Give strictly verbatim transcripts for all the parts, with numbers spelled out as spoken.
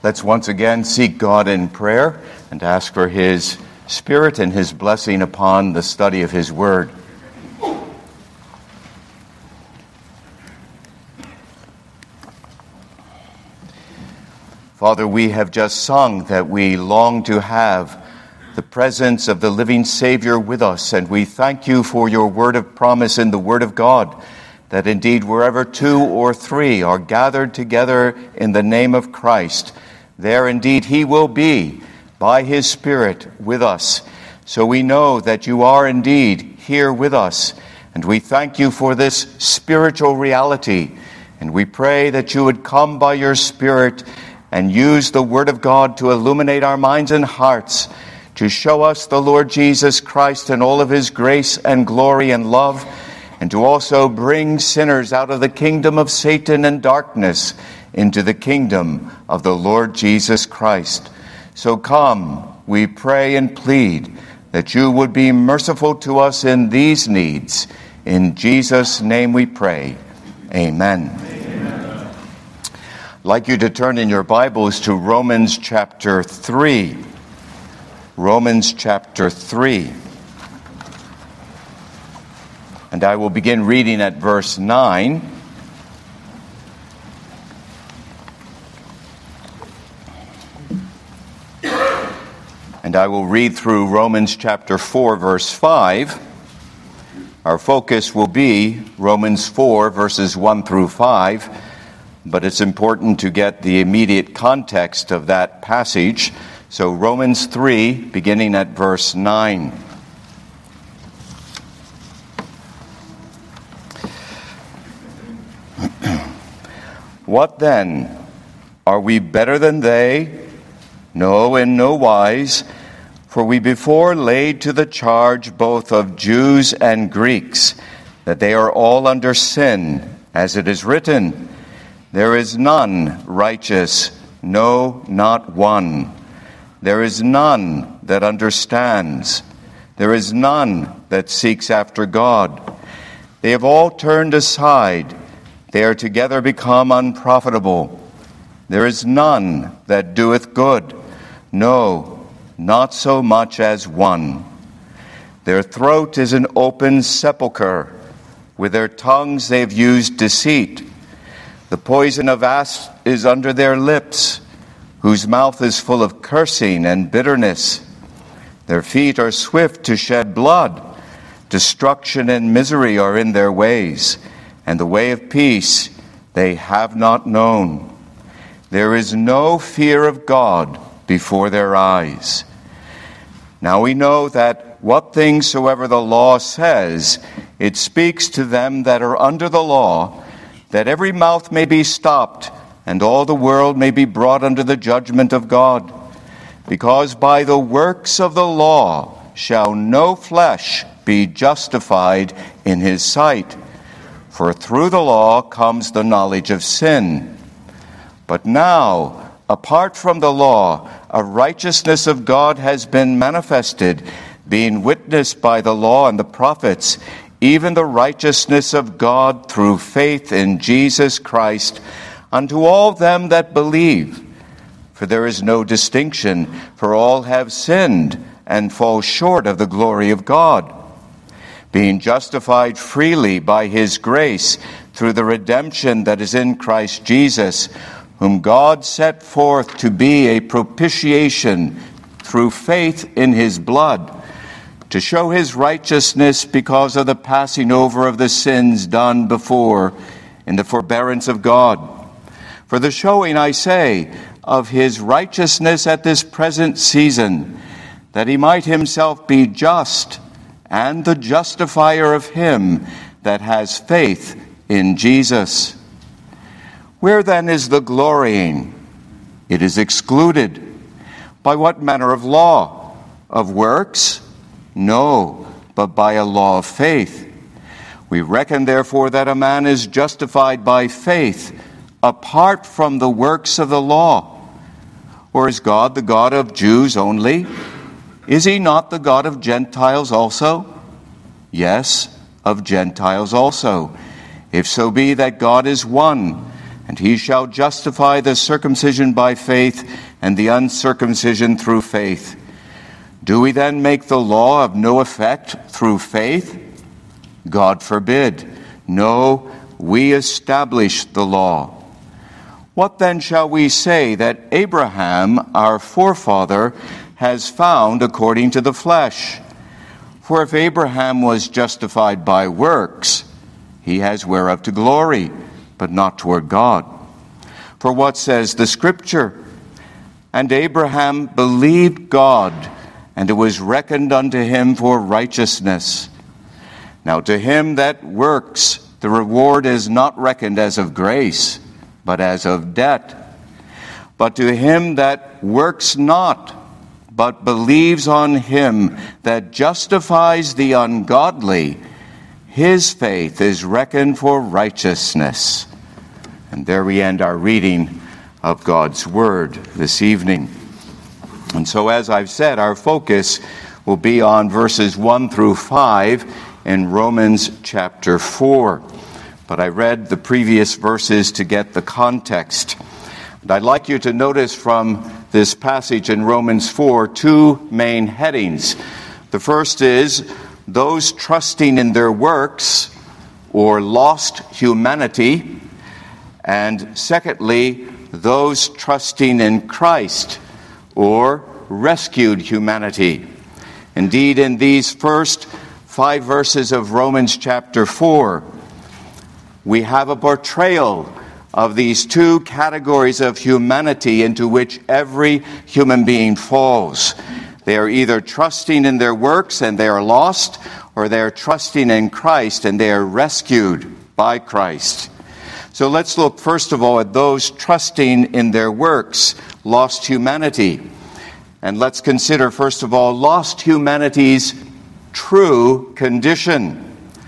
Let's once again seek God in prayer and ask for His Spirit and His blessing upon the study of His Word. Father, we have just sung that we long to have the presence of the living Savior with us, and we thank you for your word of promise in the Word of God, that indeed wherever two or three are gathered together in the name of Christ, there indeed He will be by His Spirit with us. So we know that you are indeed here with us, and we thank you for this spiritual reality, and we pray that you would come by your Spirit and use the Word of God to illuminate our minds and hearts, to show us the Lord Jesus Christ and all of His grace and glory and love, and to also bring sinners out of the kingdom of Satan and darkness into the kingdom of the Lord Jesus Christ. So come, we pray and plead that you would be merciful to us in these needs. In Jesus' name we pray. Amen. Amen. I'd like you to turn in your Bibles to Romans chapter three. Romans chapter three. And I will begin reading at verse nine. And I will read through Romans chapter four, verse five. Our focus will be Romans four, verses one through five. But it's important to get the immediate context of that passage. So Romans three, beginning at verse nine. What then? Are we better than they? No, in no wise. For we before laid to the charge both of Jews and Greeks, that they are all under sin, as it is written, there is none righteous, no, not one. There is none that understands. There is none that seeks after God. They have all turned aside. They are together become unprofitable. There is none that doeth good. No, not so much as one. Their throat is an open sepulchre. With their tongues they have used deceit. The poison of asp is under their lips, whose mouth is full of cursing and bitterness. Their feet are swift to shed blood. Destruction and misery are in their ways, and the way of peace they have not known. There is no fear of God before their eyes. Now we know that what things soever the law says, it speaks to them that are under the law, that every mouth may be stopped, and all the world may be brought under the judgment of God. Because by the works of the law shall no flesh be justified in his sight. For through the law comes the knowledge of sin. But now, apart from the law, a righteousness of God has been manifested, being witnessed by the law and the prophets, even the righteousness of God through faith in Jesus Christ, unto all them that believe. For there is no distinction, for all have sinned and fall short of the glory of God, being justified freely by His grace through the redemption that is in Christ Jesus, whom God set forth to be a propitiation through faith in His blood, to show His righteousness because of the passing over of the sins done before in the forbearance of God. For the showing, I say, of His righteousness at this present season, that He might Himself be just and the justifier of him that has faith in Jesus. Where then is the glorying? It is excluded. By what manner of law? Of works? No, but by a law of faith. We reckon therefore that a man is justified by faith apart from the works of the law. Or is God the God of Jews only? Is He not the God of Gentiles also? Yes, of Gentiles also. If so be that God is one, And he shall justify the circumcision by faith, and the uncircumcision through faith. Do we then make the law of no effect through faith? God forbid. No, we establish the law. What then shall we say that Abraham, our forefather, has found according to the flesh? For if Abraham was justified by works, he has whereof to glory, but not toward God. For what says the Scripture? And Abraham believed God, and it was reckoned unto him for righteousness. Now to him that works, the reward is not reckoned as of grace, but as of debt. But to him that works not, but believes on him that justifies the ungodly, his faith is reckoned for righteousness. And there we end our reading of God's Word this evening. And so, as I've said, our focus will be on verses one through five in Romans chapter four. But I read the previous verses to get the context. And I'd like you to notice from this passage in Romans four two main headings. The first is those trusting in their works or lost humanity. And secondly, those trusting in Christ or rescued humanity. Indeed, in these first five verses of Romans chapter four, we have a portrayal of these two categories of humanity into which every human being falls. They are either trusting in their works and they are lost, or they are trusting in Christ and they are rescued by Christ. So let's look first of all at those trusting in their works, lost humanity. And let's consider first of all lost humanity's true condition.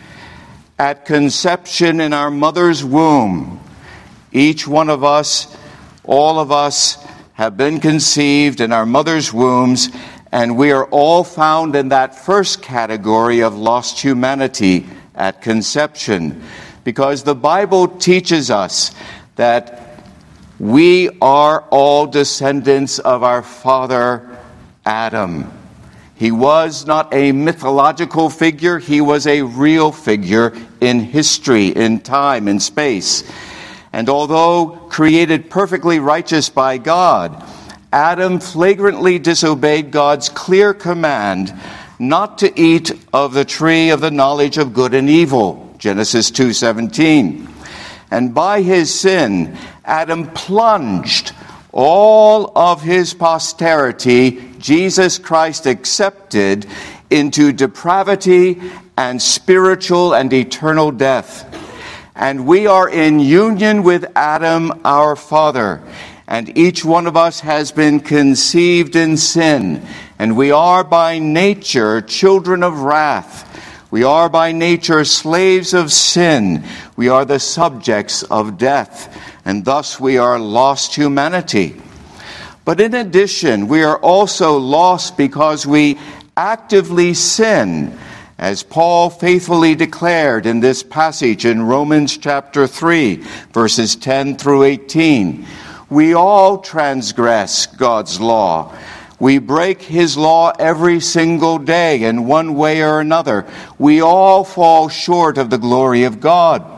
At conception in our mother's womb, each one of us, all of us, have been conceived in our mother's wombs, and we are all found in that first category of lost humanity at conception, because the Bible teaches us that we are all descendants of our father Adam. He was not a mythological figure, he was a real figure in history, in time, in space. And although created perfectly righteous by God, Adam flagrantly disobeyed God's clear command not to eat of the tree of the knowledge of good and evil, Genesis two seventeen. And by his sin, Adam plunged all of his posterity, Jesus Christ accepted, into depravity and spiritual and eternal death. And we are in union with Adam, our father. And each one of us has been conceived in sin. And we are by nature children of wrath. We are by nature slaves of sin. We are the subjects of death. And thus we are lost humanity. But in addition, we are also lost because we actively sin, as Paul faithfully declared in this passage in Romans chapter three, verses ten through eighteen. We all transgress God's law. We break his law every single day in one way or another. We all fall short of the glory of God.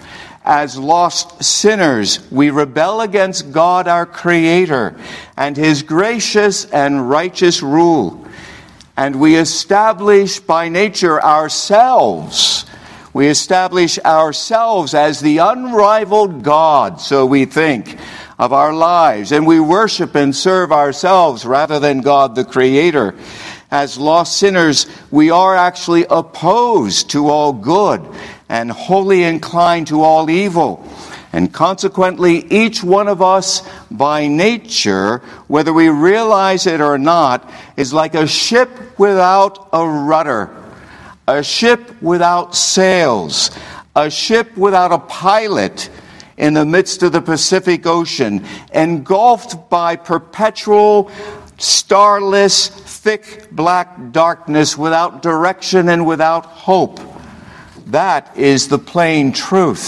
As lost sinners, we rebel against God, our Creator, and his gracious and righteous rule. And we establish by nature ourselves. We establish ourselves as the unrivaled God, so we think, of our lives. And we worship and serve ourselves rather than God, the Creator. As lost sinners, we are actually opposed to all good and wholly inclined to all evil. And consequently, each one of us by nature, whether we realize it or not, is like a ship without a rudder, a ship without sails, a ship without a pilot in the midst of the Pacific Ocean, engulfed by perpetual, starless, thick black darkness without direction and without hope. That is the plain truth.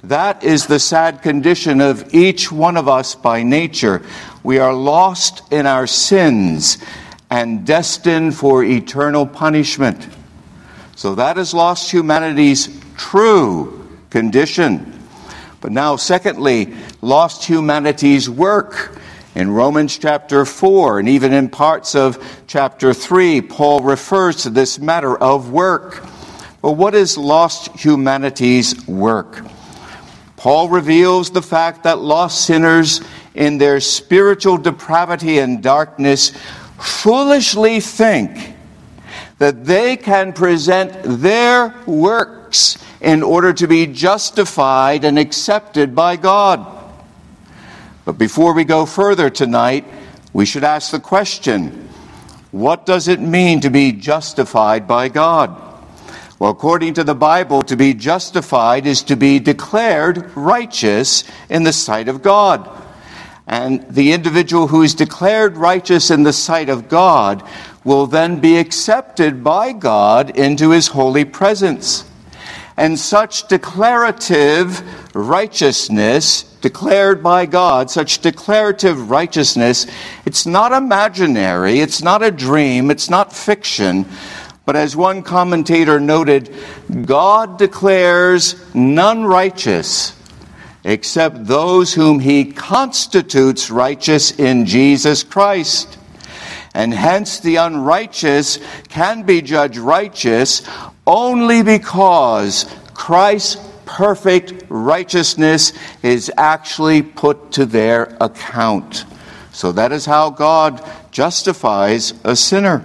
That is the sad condition of each one of us by nature. We are lost in our sins and destined for eternal punishment. So that is lost humanity's true condition. But now, secondly, lost humanity's work. In Romans chapter four, and even in parts of chapter three, Paul refers to this matter of work. But what is lost humanity's work? Paul reveals the fact that lost sinners, in their spiritual depravity and darkness, foolishly think that they can present their works in order to be justified and accepted by God. But before we go further tonight, we should ask the question, what does it mean to be justified by God? Well, according to the Bible, to be justified is to be declared righteous in the sight of God. And the individual who is declared righteous in the sight of God will then be accepted by God into his holy presence. And such declarative righteousness, declared by God, such declarative righteousness, it's not imaginary, it's not a dream, it's not fiction. But as one commentator noted, God declares none righteous except those whom he constitutes righteous in Jesus Christ. And hence the unrighteous can be judged righteous only because Christ's perfect righteousness is actually put to their account. So that is how God justifies a sinner.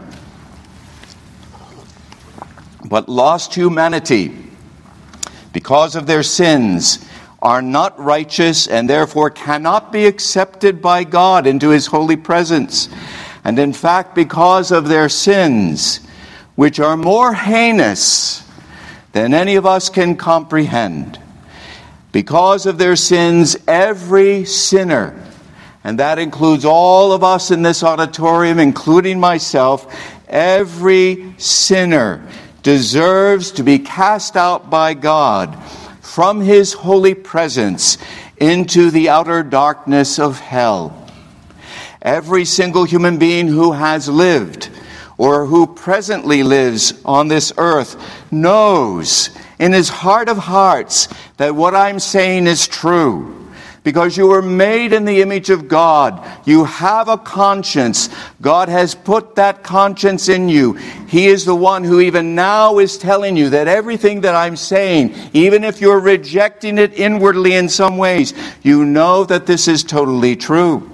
But lost humanity, because of their sins, are not righteous and therefore cannot be accepted by God into his holy presence. And in fact, because of their sins, which are more heinous than any of us can comprehend, because of their sins, every sinner, and that includes all of us in this auditorium, including myself, every sinner deserves to be cast out by God from his holy presence into the outer darkness of hell. Every single human being who has lived or who presently lives on this earth knows in his heart of hearts that what I'm saying is true. Because you were made in the image of God. You have a conscience. God has put that conscience in you. He is the one who even now is telling you that everything that I'm saying, even if you're rejecting it inwardly in some ways, you know that this is totally true.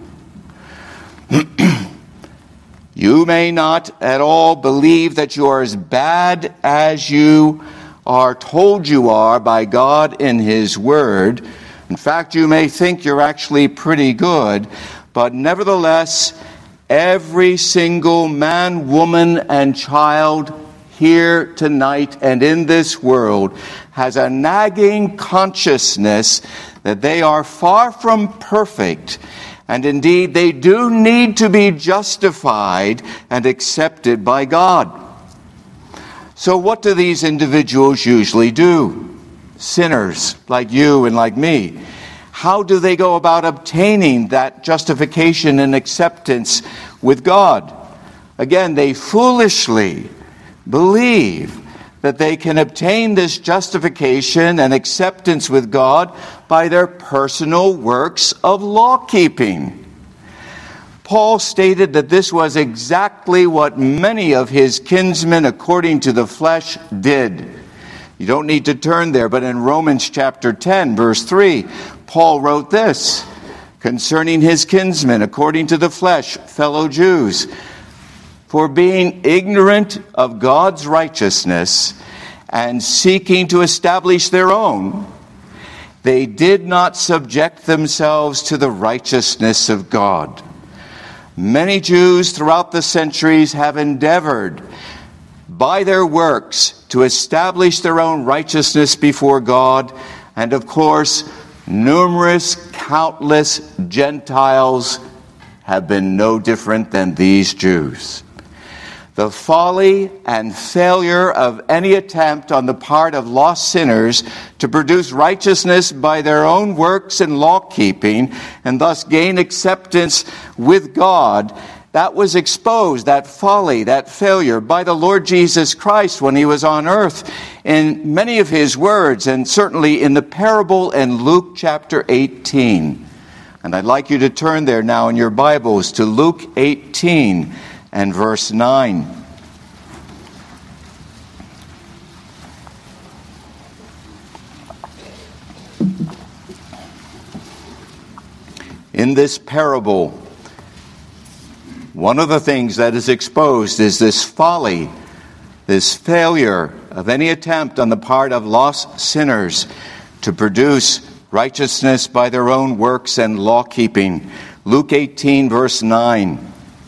You may not at all believe that you are as bad as you are told you are by God in His Word. In fact, you may think you're actually pretty good, but nevertheless, every single man, woman, and child here tonight and in this world has a nagging consciousness that they are far from perfect, and indeed they do need to be justified and accepted by God. So what do these individuals usually do? Sinners like you and like me. How do they go about obtaining that justification and acceptance with God? Again, they foolishly believe that they can obtain this justification and acceptance with God by their personal works of law-keeping. Paul stated that this was exactly what many of his kinsmen according to the flesh did. You don't need to turn there, but in Romans chapter ten, verse three, Paul wrote this concerning his kinsmen according to the flesh, fellow Jews. For being ignorant of God's righteousness and seeking to establish their own, they did not subject themselves to the righteousness of God. Many Jews throughout the centuries have endeavored by their works to establish their own righteousness before God. And of course, numerous, countless Gentiles have been no different than these Jews. The folly and failure of any attempt on the part of lost sinners to produce righteousness by their own works and law-keeping, and thus gain acceptance with God, that was exposed, that folly, that failure, by the Lord Jesus Christ when he was on earth in many of his words, and certainly in the parable in Luke chapter eighteen. And I'd like you to turn there now in your Bibles to Luke eighteen and verse nine. In this parable, one of the things that is exposed is this folly, this failure of any attempt on the part of lost sinners to produce righteousness by their own works and law-keeping. Luke eighteen, verse nine.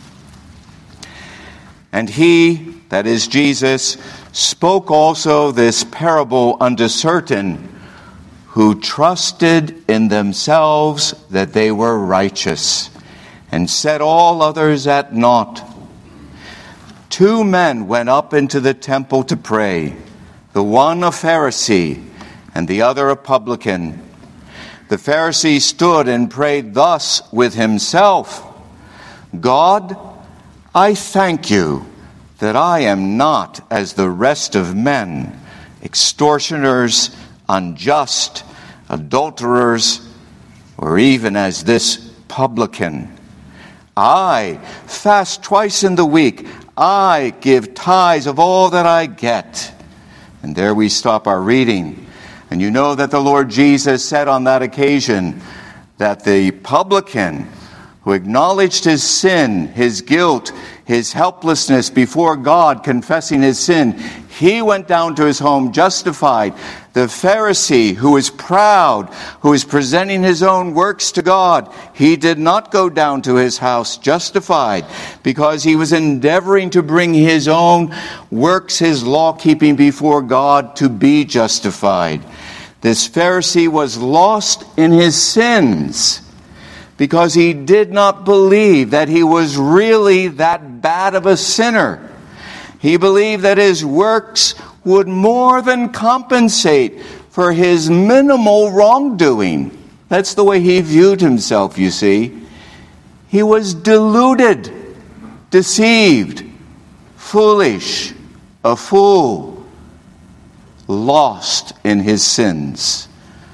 And he, that is Jesus, spoke also this parable unto certain who trusted in themselves that they were righteous, and set all others at naught. Two men went up into the temple to pray, the one a Pharisee, and the other a publican. The Pharisee stood and prayed thus with himself, God, I thank you that I am not as the rest of men, extortioners, unjust, adulterers, or even as this publican. I fast twice in the week. I give tithes of all that I get. And there we stop our reading. And you know that the Lord Jesus said on that occasion that the publican who acknowledged his sin, his guilt, his helplessness before God, confessing his sin, he went down to his home justified. The Pharisee, who is proud, who is presenting his own works to God, he did not go down to his house justified, because he was endeavoring to bring his own works, his law-keeping before God, to be justified. This Pharisee was lost in his sins, because he did not believe that he was really that bad of a sinner. He believed that his works would more than compensate for his minimal wrongdoing. That's the way he viewed himself, you see. He was deluded, deceived, foolish, a fool, lost in his sins.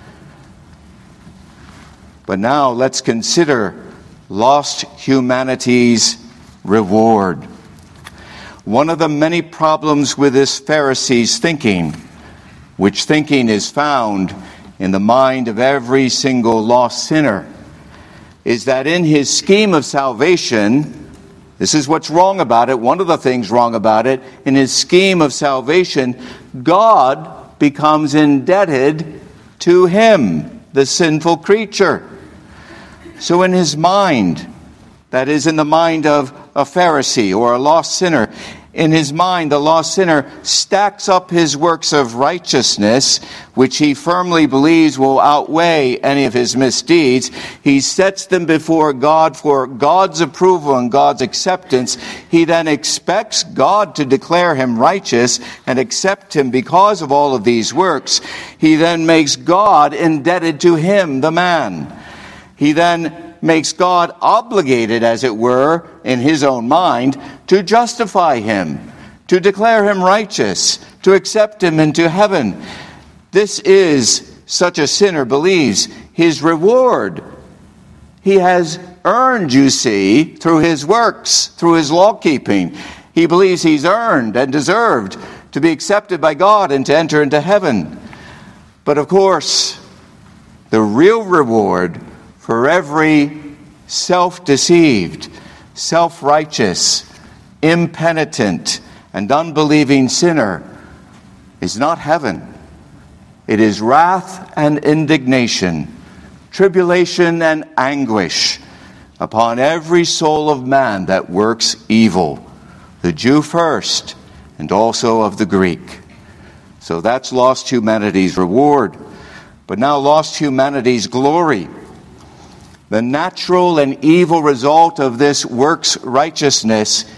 But now let's consider lost humanity's reward. One of the many problems with this Pharisee's thinking, which thinking is found in the mind of every single lost sinner, is that in his scheme of salvation, this is what's wrong about it, one of the things wrong about it, in his scheme of salvation, God becomes indebted to him, the sinful creature. So in his mind, that is in the mind of a Pharisee or a lost sinner, in his mind, the lost sinner stacks up his works of righteousness, which he firmly believes will outweigh any of his misdeeds. He sets them before God for God's approval and God's acceptance. He then expects God to declare him righteous and accept him because of all of these works. He then makes God indebted to him, the man. He then makes God obligated, as it were, in his own mind, to justify him, to declare him righteous, to accept him into heaven. This is, such a sinner believes, his reward. He has earned, you see, through his works, through his law-keeping. He believes he's earned and deserved to be accepted by God and to enter into heaven. But of course, the real reward for every self-deceived, self-righteous, impenitent, and unbelieving sinner is not heaven. It is wrath and indignation, tribulation and anguish upon every soul of man that works evil, the Jew first, and also of the Greek. So that's lost humanity's reward. But now lost humanity's glory. The natural and evil result of this works righteousness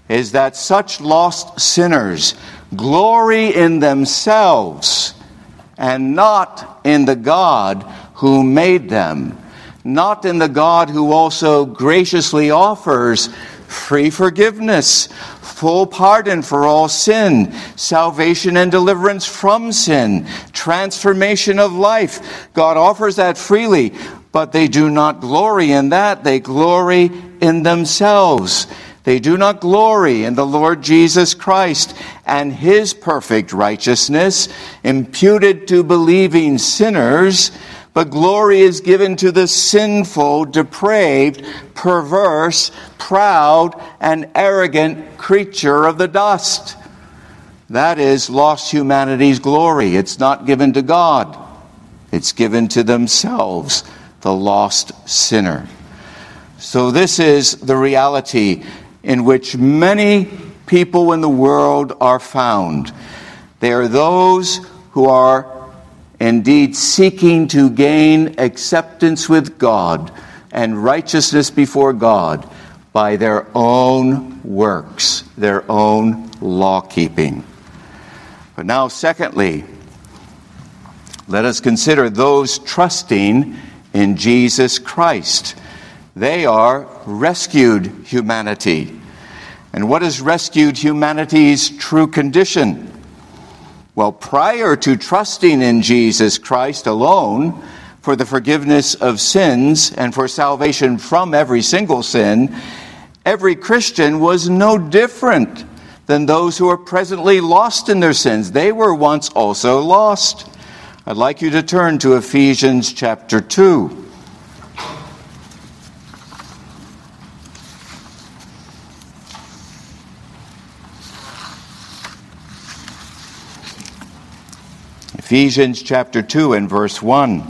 is that such lost sinners glory in themselves and not in the God who made them, not in the God who also graciously offers free forgiveness, full pardon for all sin, salvation and deliverance from sin, transformation of life. God offers that freely, but they do not glory in that. They glory in themselves. They do not glory in the Lord Jesus Christ and his perfect righteousness imputed to believing sinners, but glory is given to the sinful, depraved, perverse, proud, and arrogant creature of the dust. That is lost humanity's glory. It's not given to God. It's given to themselves, the lost sinner. So this is the reality in which many people in the world are found. They are those who are indeed seeking to gain acceptance with God and righteousness before God by their own works, their own law-keeping. But now, secondly, let us consider those trusting in Jesus Christ. They are rescued humanity. And what is rescued humanity's true condition? Well, prior to trusting in Jesus Christ alone for the forgiveness of sins and for salvation from every single sin, every Christian was no different than those who are presently lost in their sins. They were once also lost. I'd like you to turn to Ephesians chapter two. Ephesians chapter two and verse one.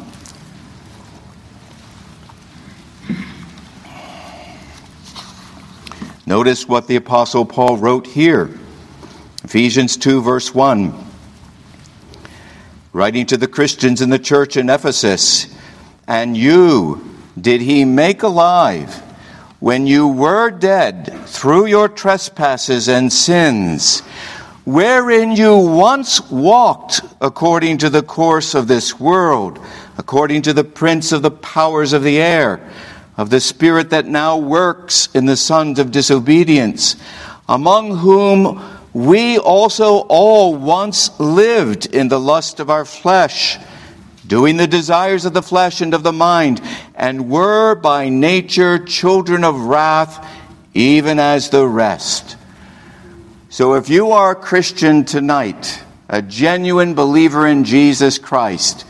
Notice what the Apostle Paul wrote here. Ephesians two verse one. Writing to the Christians in the church in Ephesus, "And you did he make alive when you were dead through your trespasses and sins, wherein you once walked according to the course of this world, according to the prince of the powers of the air, of the spirit that now works in the sons of disobedience, among whom we also all once lived in the lust of our flesh, doing the desires of the flesh and of the mind, and were by nature children of wrath, even as the rest." So if you are a Christian tonight, a genuine believer in Jesus Christ,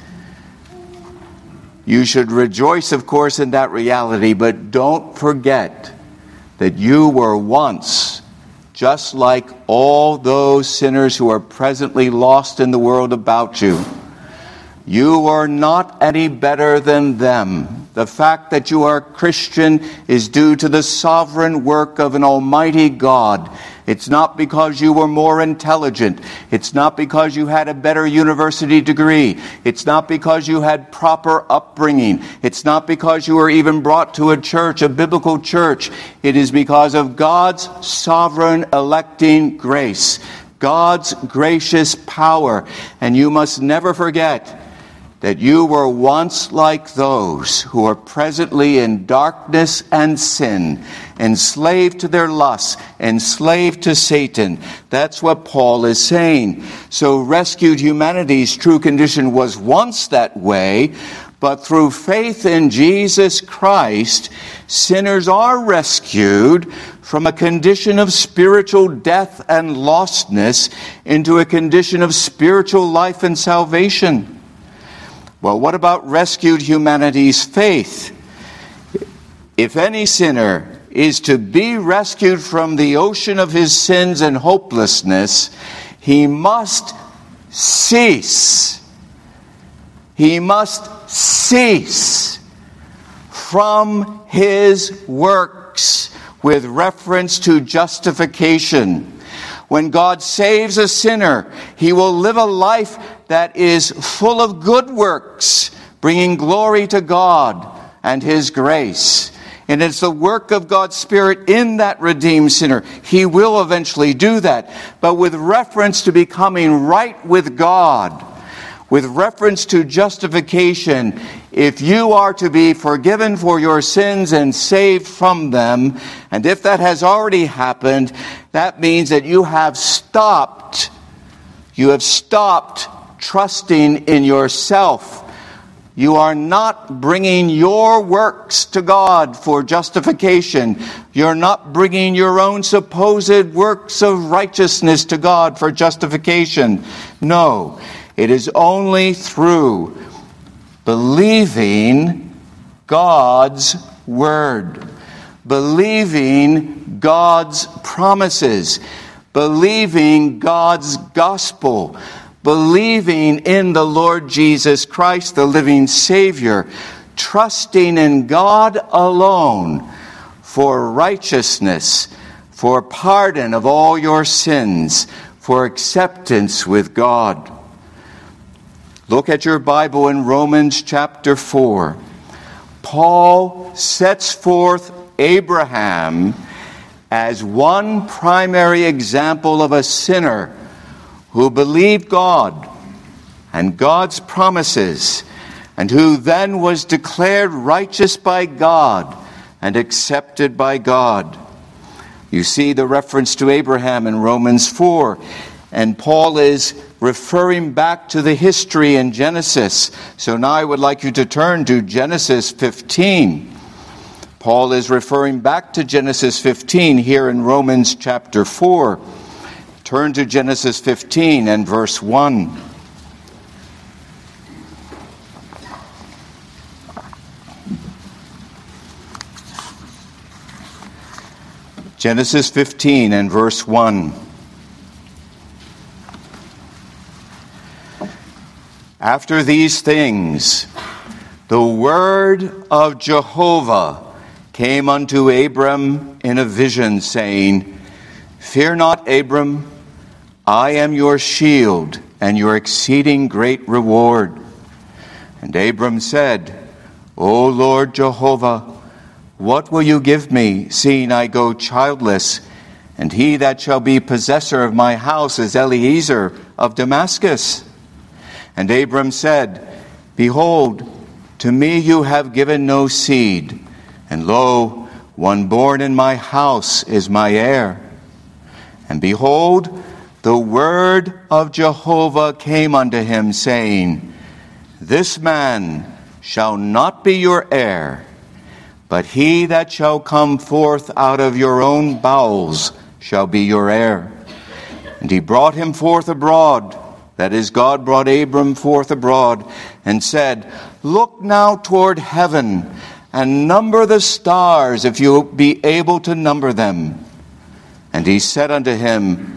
you should rejoice, of course, in that reality, but don't forget that you were once just like all those sinners who are presently lost in the world about you. You are not any better than them. The fact that you are a Christian is due to the sovereign work of an almighty God. It's not because you were more intelligent. It's not because you had a better university degree. It's not because you had proper upbringing. It's not because you were even brought to a church, a biblical church. It is because of God's sovereign electing grace, God's gracious power. And you must never forget that you were once like those who are presently in darkness and sin, enslaved to their lusts, enslaved to Satan. That's what Paul is saying. So rescued humanity's true condition was once that way, but through faith in Jesus Christ, sinners are rescued from a condition of spiritual death and lostness into a condition of spiritual life and salvation. Well, what about rescued humanity's faith? If any sinner is to be rescued from the ocean of his sins and hopelessness, he must cease. He must cease from his works with reference to justification. When God saves a sinner, he will live a life that is full of good works, bringing glory to God and his grace. And it's the work of God's Spirit in that redeemed sinner. He will eventually do that. But with reference to becoming right with God, with reference to justification, if you are to be forgiven for your sins and saved from them, and if that has already happened, that means that you have stopped, you have stopped trusting in yourself. You are not bringing your works to God for justification. You're not bringing your own supposed works of righteousness to God for justification. No, it is only through believing God's word, believing God's promises, believing God's gospel, believing in the Lord Jesus Christ, the living Savior, trusting in God alone for righteousness, for pardon of all your sins, for acceptance with God. Look at your Bible in Romans chapter four. Paul sets forth Abraham as one primary example of a sinner who believed God and God's promises, and who then was declared righteous by God and accepted by God. You see the reference to Abraham in Romans four, and Paul is referring back to the history in Genesis. So now I would like you to turn to Genesis fifteen. Paul is referring back to Genesis fifteen here in Romans chapter four. Turn to Genesis fifteen and verse one. Genesis fifteen and verse one. After these things, the word of Jehovah came unto Abram in a vision, saying, Fear not, Abram, I am your shield and your exceeding great reward. And Abram said, O Lord Jehovah, what will you give me, seeing I go childless, and he that shall be possessor of my house is Eliezer of Damascus? And Abram said, Behold, to me you have given no seed, and lo, one born in my house is my heir. And behold, the word of Jehovah came unto him, saying, This man shall not be your heir, but he that shall come forth out of your own bowels shall be your heir. And he brought him forth abroad, that is, God brought Abram forth abroad, and said, Look now toward heaven, and number the stars, if you be able to number them. And he said unto him,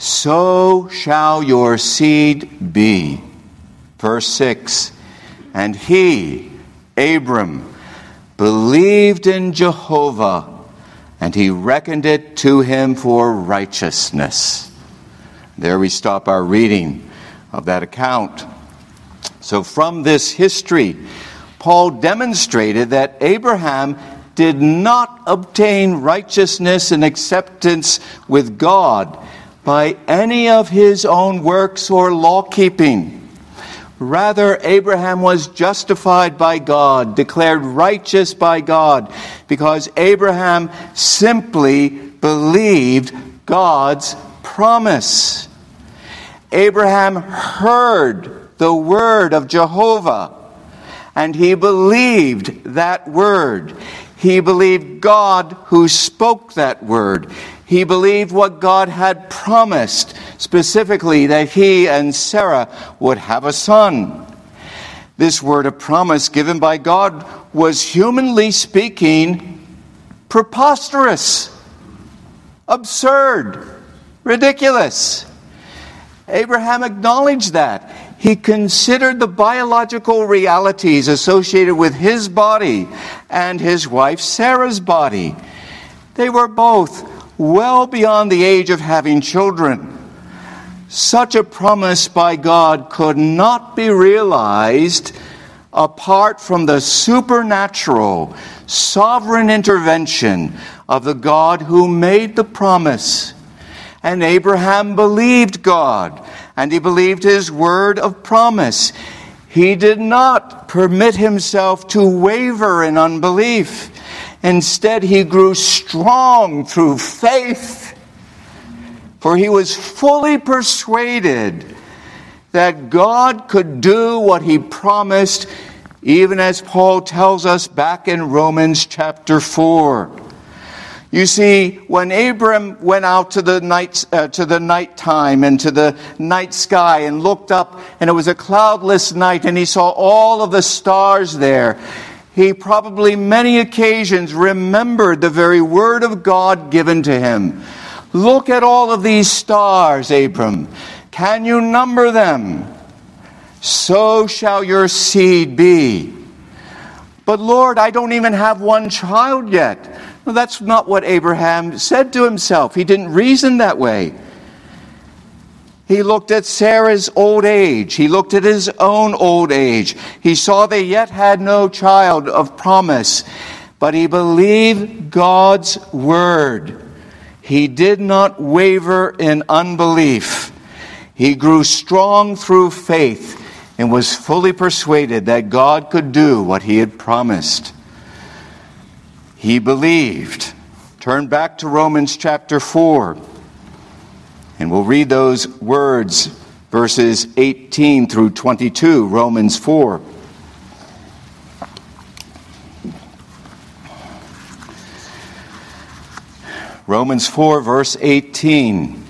So shall your seed be. Verse six, And he, Abram, believed in Jehovah, and he reckoned it to him for righteousness. There we stop our reading of that account. So from this history, Paul demonstrated that Abraham did not obtain righteousness and acceptance with God by any of his own works or law-keeping. Rather, Abraham was justified by God, declared righteous by God, because Abraham simply believed God's promise. Abraham heard the word of Jehovah, and he believed that word. He believed God who spoke that word. He believed what God had promised, specifically that he and Sarah would have a son. This word of promise given by God was, humanly speaking, preposterous, absurd, ridiculous. Abraham acknowledged that. He considered the biological realities associated with his body and his wife Sarah's body. They were both well beyond the age of having children. Such a promise by God could not be realized apart from the supernatural, sovereign intervention of the God who made the promise. And Abraham believed God, and he believed his word of promise. He did not permit himself to waver in unbelief. Instead, he grew strong through faith, for he was fully persuaded that God could do what he promised, even as Paul tells us back in Romans chapter four. You see, when Abram went out to the night uh, to the nighttime and to the night sky and looked up, and it was a cloudless night, and he saw all of the stars there, he probably many occasions remembered the very word of God given to him. Look at all of these stars, Abram. Can you number them? So shall your seed be. But Lord, I don't even have one child yet. Well, that's not what Abraham said to himself. He didn't reason that way. He looked at Sarah's old age. He looked at his own old age. He saw they yet had no child of promise. But he believed God's word. He did not waver in unbelief. He grew strong through faith and was fully persuaded that God could do what he had promised. He believed. Turn back to Romans chapter four. And we'll read those words, verses eighteen through twenty-two, Romans four. Romans four, verse eighteen.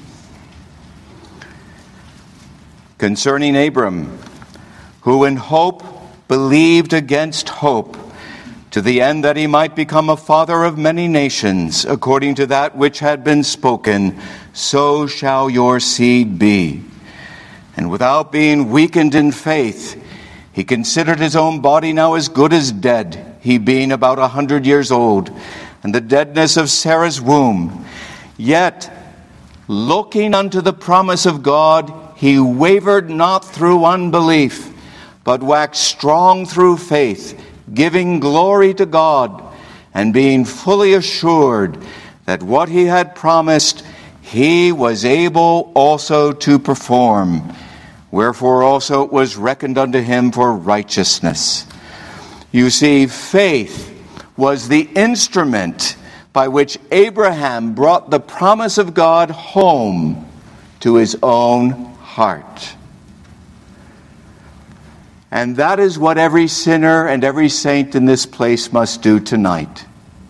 Concerning Abram, who in hope believed against hope, to the end that he might become a father of many nations, according to that which had been spoken, so shall your seed be. And without being weakened in faith, he considered his own body now as good as dead, he being about a hundred years old, and the deadness of Sarah's womb. Yet, looking unto the promise of God, he wavered not through unbelief, but waxed strong through faith, giving glory to God, and being fully assured that what he had promised, he was able also to perform. Wherefore also it was reckoned unto him for righteousness. You see, faith was the instrument by which Abraham brought the promise of God home to his own heart. And that is what every sinner and every saint in this place must do tonight.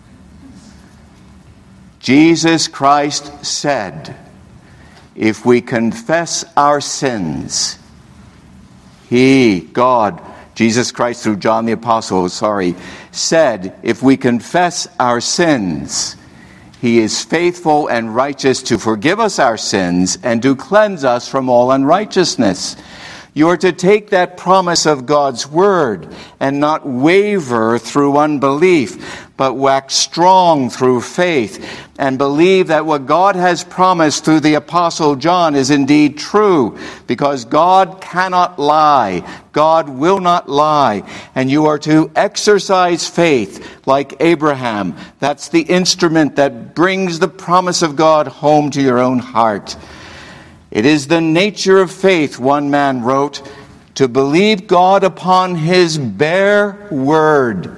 Jesus Christ said, if we confess our sins, He, God, Jesus Christ through John the Apostle, sorry, said, if we confess our sins, He is faithful and righteous to forgive us our sins and to cleanse us from all unrighteousness. You are to take that promise of God's word and not waver through unbelief, but wax strong through faith and believe that what God has promised through the Apostle John is indeed true, because God cannot lie. God will not lie. And you are to exercise faith like Abraham. That's the instrument that brings the promise of God home to your own heart. It is the nature of faith, one man wrote, to believe God upon His bare word.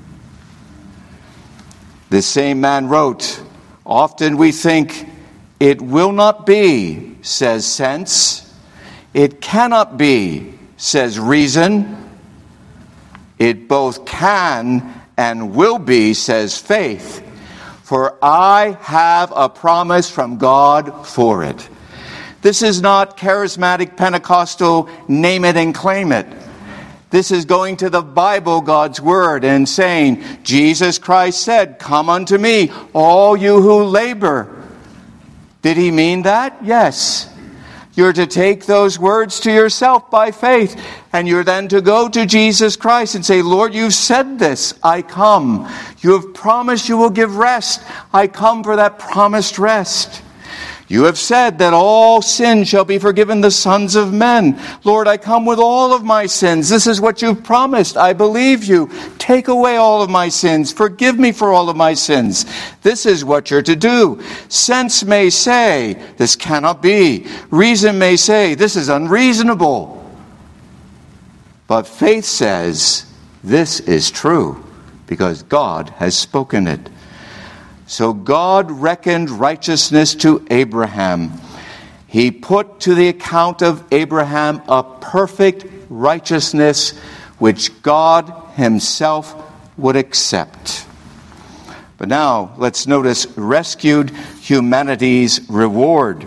This same man wrote, often we think, it will not be, says sense. It cannot be, says reason. It both can and will be, says faith. For I have a promise from God for it. This is not charismatic Pentecostal name it and claim it. This is going to the Bible, God's word, and saying, Jesus Christ said, come unto me, all you who labor. Did He mean that? Yes. You're to take those words to yourself by faith, and you're then to go to Jesus Christ and say, Lord, you've said this, I come. You have promised you will give rest. I come for that promised rest. You have said that all sin shall be forgiven the sons of men. Lord, I come with all of my sins. This is what you've promised. I believe you. Take away all of my sins. Forgive me for all of my sins. This is what you're to do. Sense may say, this cannot be. Reason may say, this is unreasonable. But faith says, this is true, because God has spoken it. So God reckoned righteousness to Abraham. He put to the account of Abraham a perfect righteousness which God himself would accept. But now let's notice rescued humanity's reward.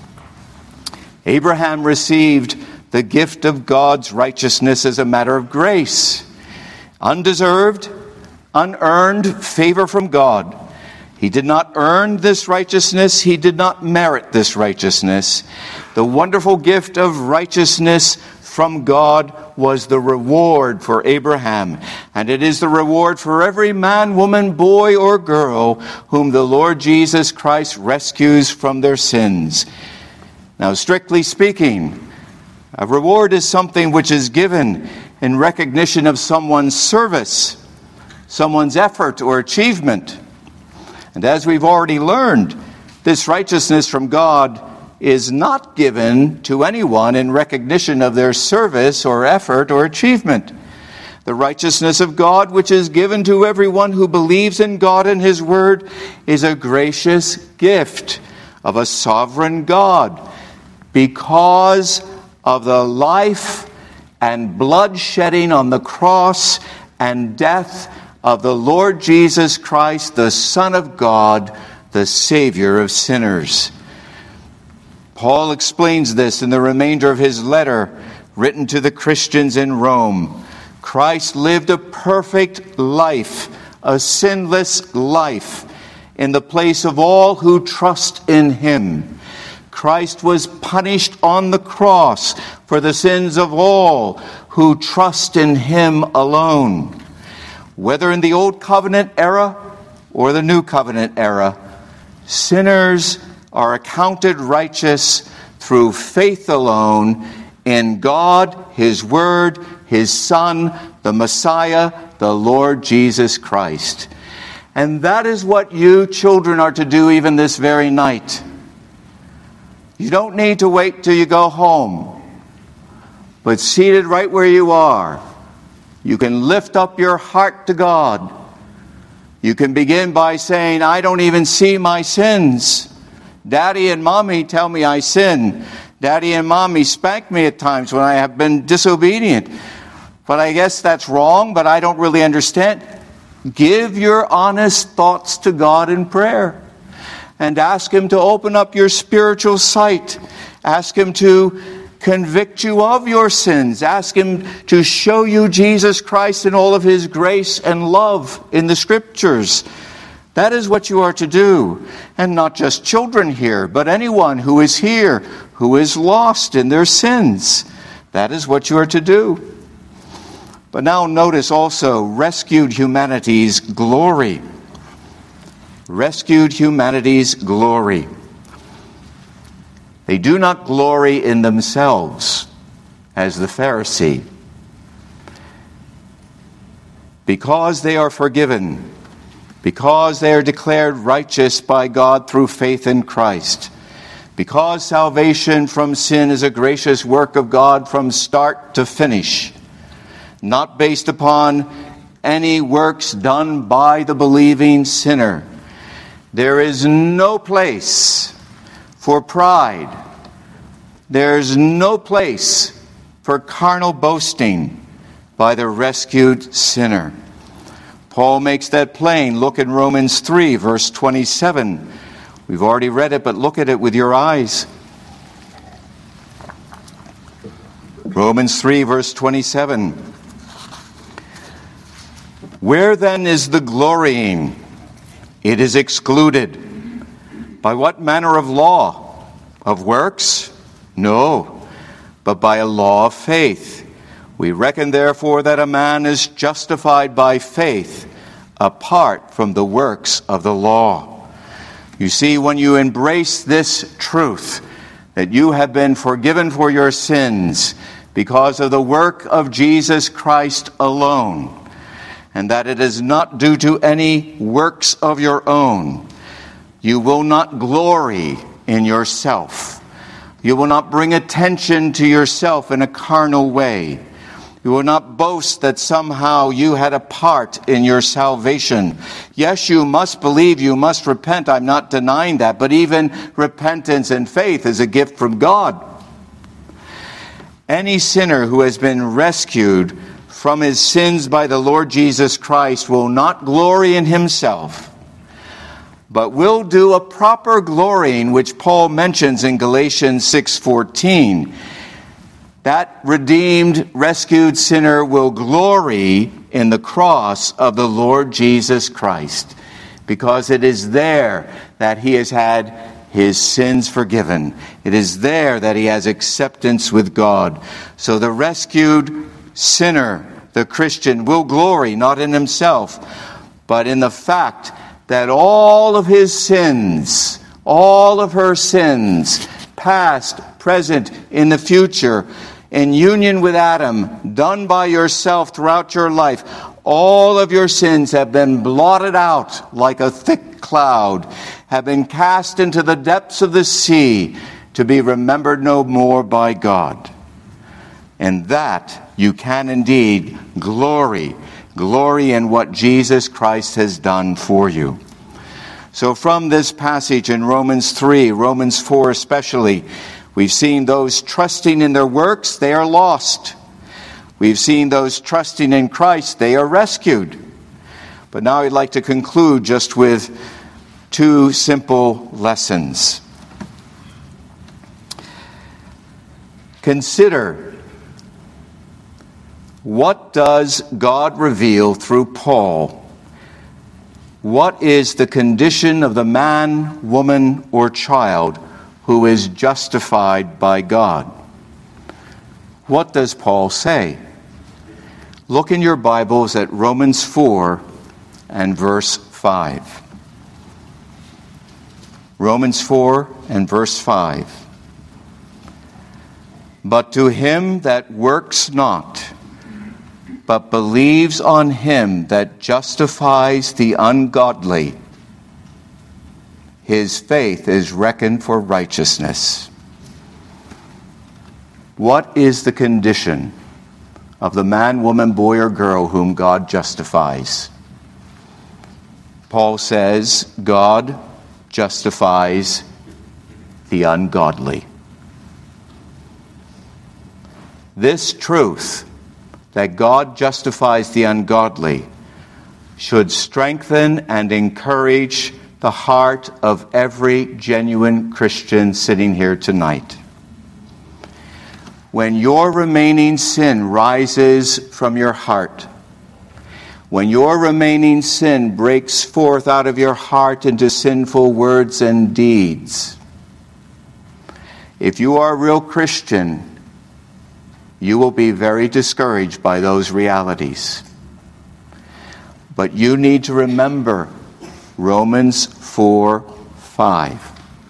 Abraham received the gift of God's righteousness as a matter of grace. Undeserved, unearned favor from God. He did not earn this righteousness. He did not merit this righteousness. The wonderful gift of righteousness from God was the reward for Abraham. And it is the reward for every man, woman, boy, or girl whom the Lord Jesus Christ rescues from their sins. Now, strictly speaking, a reward is something which is given in recognition of someone's service, someone's effort or achievement. And as we've already learned, this righteousness from God is not given to anyone in recognition of their service or effort or achievement. The righteousness of God, which is given to everyone who believes in God and His Word, is a gracious gift of a sovereign God because of the life and blood shedding on the cross and death of the Lord Jesus Christ, the Son of God, the Savior of sinners. Paul explains this in the remainder of his letter written to the Christians in Rome. Christ lived a perfect life, a sinless life, in the place of all who trust in Him. Christ was punished on the cross for the sins of all who trust in Him alone. Whether in the Old Covenant era or the New Covenant era, sinners are accounted righteous through faith alone in God, His Word, His Son, the Messiah, the Lord Jesus Christ. And that is what you children are to do even this very night. You don't need to wait till you go home, but seated right where you are, you can lift up your heart to God. You can begin by saying, I don't even see my sins. Daddy and Mommy tell me I sin. Daddy and Mommy spank me at times when I have been disobedient. But I guess that's wrong, but I don't really understand. Give your honest thoughts to God in prayer. And ask Him to open up your spiritual sight. Ask Him to convict you of your sins. Ask Him to show you Jesus Christ in all of His grace and love in the Scriptures. That is what you are to do. And not just children here, but anyone who is here, who is lost in their sins. That is what you are to do. But now notice also rescued humanity's glory. Rescued humanity's glory. They do not glory in themselves, as the Pharisee. Because they are forgiven, because they are declared righteous by God through faith in Christ, because salvation from sin is a gracious work of God from start to finish, not based upon any works done by the believing sinner, there is no place for pride. There's no place for carnal boasting by the rescued sinner. Paul makes that plain. Look in Romans three, verse twenty-seven. We've already read it, but look at it with your eyes. Romans three, verse twenty-seven. Where then is the glorying? It is excluded. By what manner of law? Of works? No, but by a law of faith. We reckon therefore that a man is justified by faith apart from the works of the law. You see, when you embrace this truth, that you have been forgiven for your sins because of the work of Jesus Christ alone, and that it is not due to any works of your own, you will not glory in yourself. You will not bring attention to yourself in a carnal way. You will not boast that somehow you had a part in your salvation. Yes, you must believe, you must repent. I'm not denying that. But even repentance and faith is a gift from God. Any sinner who has been rescued from his sins by the Lord Jesus Christ will not glory in himself, but will do a proper glorying, which Paul mentions in Galatians six fourteen. That redeemed, rescued sinner will glory in the cross of the Lord Jesus Christ, because it is there that he has had his sins forgiven. It is there that he has acceptance with God. So the rescued sinner, the Christian, will glory not in himself, but in the fact that all of his sins, all of her sins, past, present, in the future, in union with Adam, done by yourself throughout your life, all of your sins have been blotted out like a thick cloud, have been cast into the depths of the sea to be remembered no more by God. And that you can indeed glory, glory in what Jesus Christ has done for you. So from this passage in Romans three, Romans four especially, we've seen those trusting in their works, they are lost. We've seen those trusting in Christ, they are rescued. But now I'd like to conclude just with two simple lessons. Consider, what does God reveal through Paul? What is the condition of the man, woman, or child who is justified by God? What does Paul say? Look in your Bibles at Romans four and verse five. Romans four and verse five. But to him that works not, but believes on him that justifies the ungodly, his faith is reckoned for righteousness. What is the condition of the man, woman, boy, or girl whom God justifies? Paul says God justifies the ungodly. This truth, that God justifies the ungodly, should strengthen and encourage the heart of every genuine Christian sitting here tonight. When your remaining sin rises from your heart, when your remaining sin breaks forth out of your heart into sinful words and deeds, if you are a real Christian, you will be very discouraged by those realities. But you need to remember Romans four five.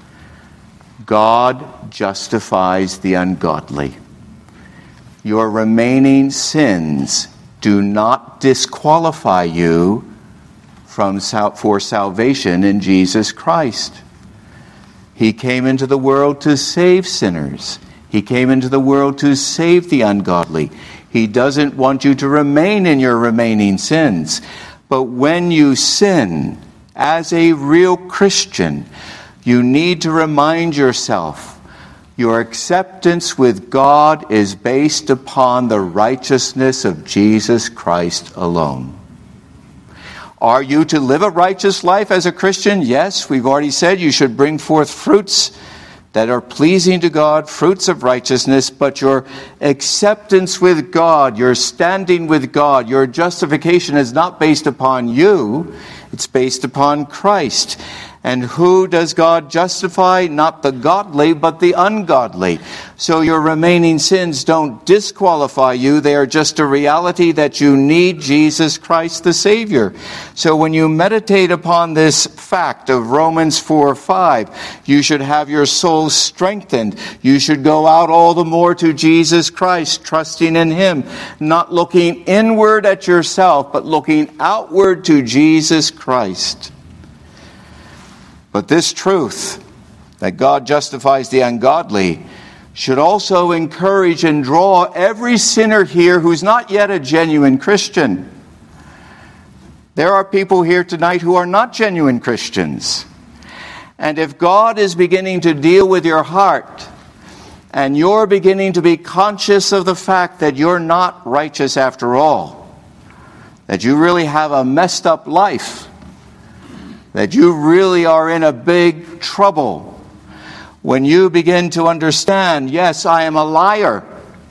God justifies the ungodly. Your remaining sins do not disqualify you from for salvation in Jesus Christ. He came into the world to save sinners. He came into the world to save the ungodly. He doesn't want you to remain in your remaining sins. But when you sin, as a real Christian, you need to remind yourself your acceptance with God is based upon the righteousness of Jesus Christ alone. Are you to live a righteous life as a Christian? Yes, we've already said you should bring forth fruits that are pleasing to God, fruits of righteousness, but your acceptance with God, your standing with God, your justification is not based upon you, it's based upon Christ. And who does God justify? Not the godly, but the ungodly. So your remaining sins don't disqualify you. They are just a reality that you need Jesus Christ the Savior. So when you meditate upon this fact of Romans four five, you should have your soul strengthened. You should go out all the more to Jesus Christ, trusting in Him, not looking inward at yourself, but looking outward to Jesus Christ. But this truth, that God justifies the ungodly, should also encourage and draw every sinner here who's not yet a genuine Christian. There are people here tonight who are not genuine Christians. And if God is beginning to deal with your heart, and you're beginning to be conscious of the fact that you're not righteous after all, that you really have a messed up life, that you really are in a big trouble, when you begin to understand, yes, I am a liar,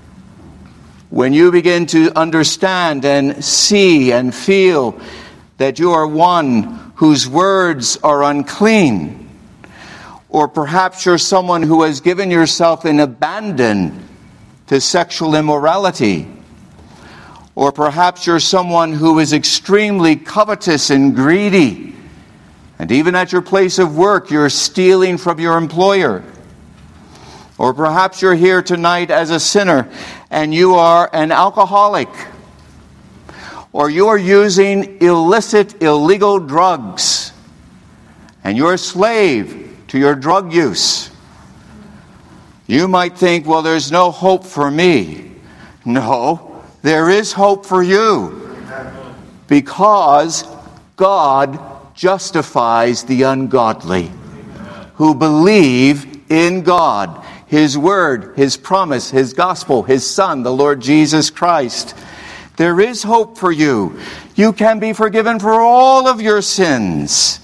when you begin to understand and see and feel that you are one whose words are unclean, or perhaps you're someone who has given yourself in abandon to sexual immorality, or perhaps you're someone who is extremely covetous and greedy, and even at your place of work, you're stealing from your employer. Or perhaps you're here tonight as a sinner and you are an alcoholic. Or you are using illicit, illegal drugs. And you're a slave to your drug use. You might think, well, there's no hope for me. No, there is hope for you. Because God justifies the ungodly who believe in God, His Word, His promise, His gospel, His Son, the Lord Jesus Christ. There is hope for you. You can be forgiven for all of your sins.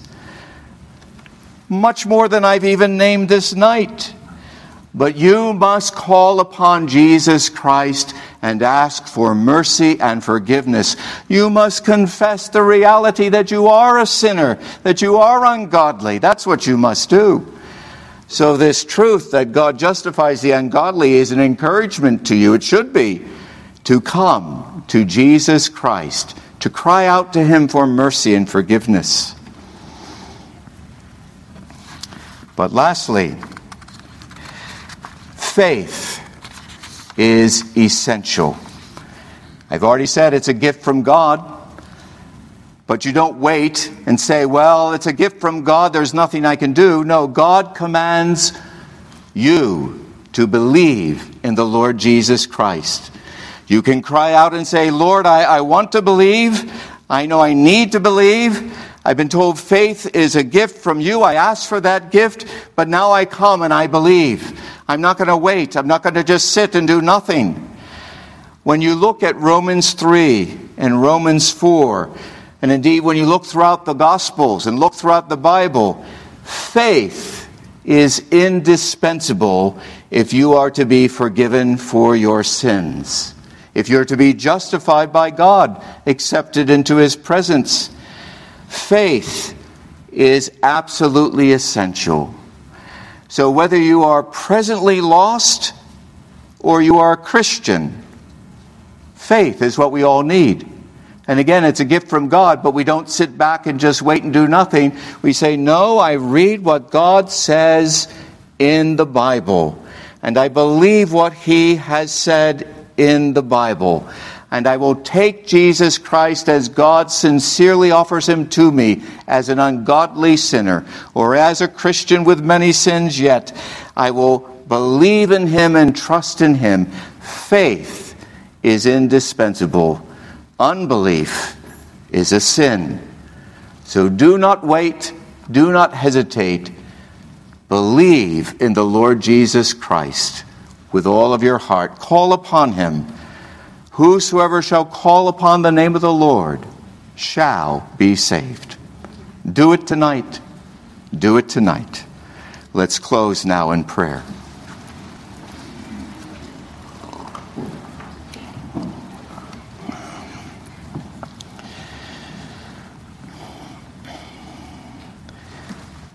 Much more than I've even named this night. But you must call upon Jesus Christ and ask for mercy and forgiveness. You must confess the reality that you are a sinner, that you are ungodly. That's what you must do. So this truth that God justifies the ungodly is an encouragement to you, it should be, to come to Jesus Christ, to cry out to Him for mercy and forgiveness. But lastly, faith is essential. I've already said it's a gift from God, but you don't wait and say, well, it's a gift from God, there's nothing I can do. No, God commands you to believe in the Lord Jesus Christ. You can cry out and say, Lord, I, I want to believe. I know I need to believe. I've been told faith is a gift from you. I asked for that gift, but now I come and I believe. I'm not going to wait. I'm not going to just sit and do nothing. When you look at Romans three and Romans four, and indeed when you look throughout the Gospels and look throughout the Bible, faith is indispensable if you are to be forgiven for your sins. If you're to be justified by God, accepted into His presence. Faith is absolutely essential. So whether you are presently lost or you are a Christian, faith is what we all need. And again, it's a gift from God, but we don't sit back and just wait and do nothing. We say, no, I read what God says in the Bible. And I believe what He has said in the Bible. And I will take Jesus Christ as God sincerely offers Him to me as an ungodly sinner or as a Christian with many sins yet. I will believe in Him and trust in Him. Faith is indispensable. Unbelief is a sin. So do not wait. Do not hesitate. Believe in the Lord Jesus Christ with all of your heart. Call upon Him. Whosoever shall call upon the name of the Lord shall be saved. Do it tonight. Do it tonight. Let's close now in prayer.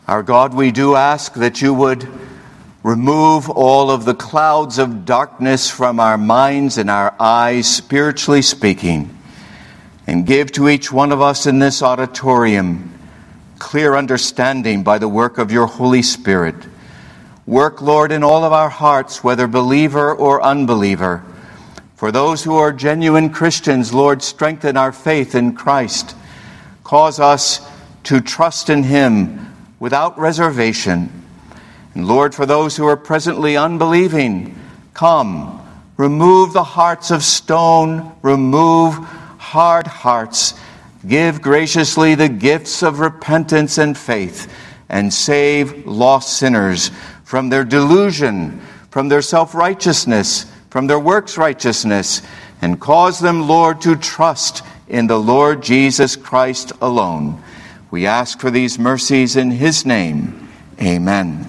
Our God, we do ask that you would remove all of the clouds of darkness from our minds and our eyes, spiritually speaking, and give to each one of us in this auditorium clear understanding by the work of your Holy Spirit. Work, Lord, in all of our hearts, whether believer or unbeliever. For those who are genuine Christians, Lord, strengthen our faith in Christ. Cause us to trust in him without reservation. And Lord, for those who are presently unbelieving, come, remove the hearts of stone, remove hard hearts, give graciously the gifts of repentance and faith, and save lost sinners from their delusion, from their self-righteousness, from their works righteousness, and cause them, Lord, to trust in the Lord Jesus Christ alone. We ask for these mercies in his name. Amen.